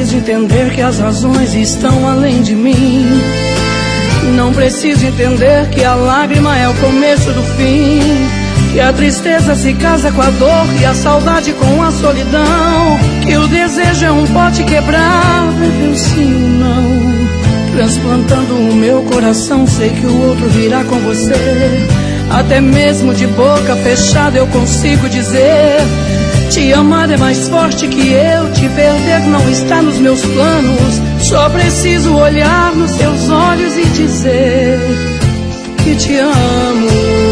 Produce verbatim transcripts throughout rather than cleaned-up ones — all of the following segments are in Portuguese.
preciso entender que as razões estão além de mim. Não preciso entender que a lágrima é o começo do fim, que a tristeza se casa com a dor e a saudade com a solidão, que o desejo é um pote quebrável, sim ou não. Transplantando o meu coração, sei que o outro virá com você. Até mesmo de boca fechada eu consigo dizer: te amar é mais forte que eu, te perder não está nos meus planos. Só preciso olhar nos seus olhos e dizer que te amo.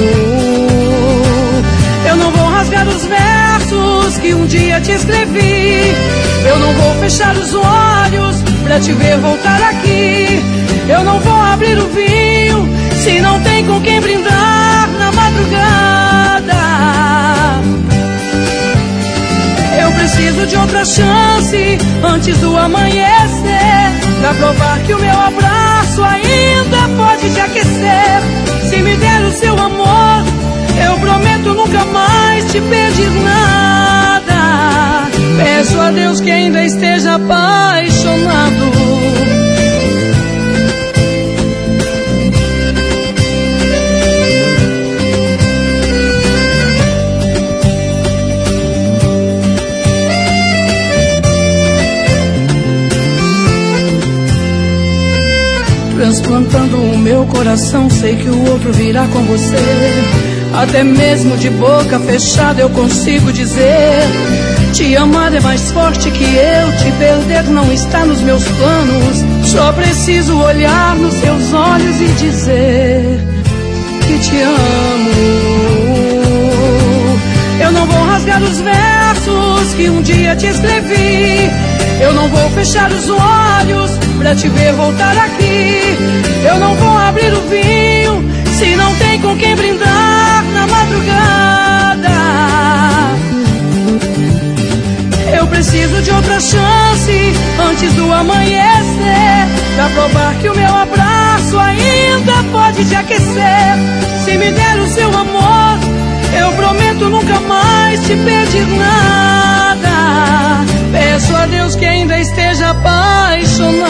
Eu não vou rasgar os versos que um dia te escrevi. Eu não vou fechar os olhos pra te ver voltar aqui. Eu não vou abrir o vinho se não tem com quem brindar na madrugada. Eu preciso de outra chance antes do amanhecer, pra provar que o meu abraço ainda pode te aquecer. Se me der o seu amor, eu prometo nunca mais te pedir nada. Peço a Deus que ainda esteja apaixonado. Transplantando o meu coração, sei que o outro virá com você. Até mesmo de boca fechada eu consigo dizer: te amar é mais forte que eu, te perder não está nos meus planos. Só preciso olhar nos seus olhos e dizer que te amo. Eu não vou rasgar os versos que um dia te escrevi. Eu não vou fechar os olhos pra te ver voltar aqui. Eu não vou abrir o vinho se não tem com quem brindar na madrugada. Eu preciso de outra chance antes do amanhecer, pra provar que o meu abraço ainda pode te aquecer. Se me der o seu amor, eu prometo nunca mais te pedir nada. Peço a Deus que ainda esteja apaixonado.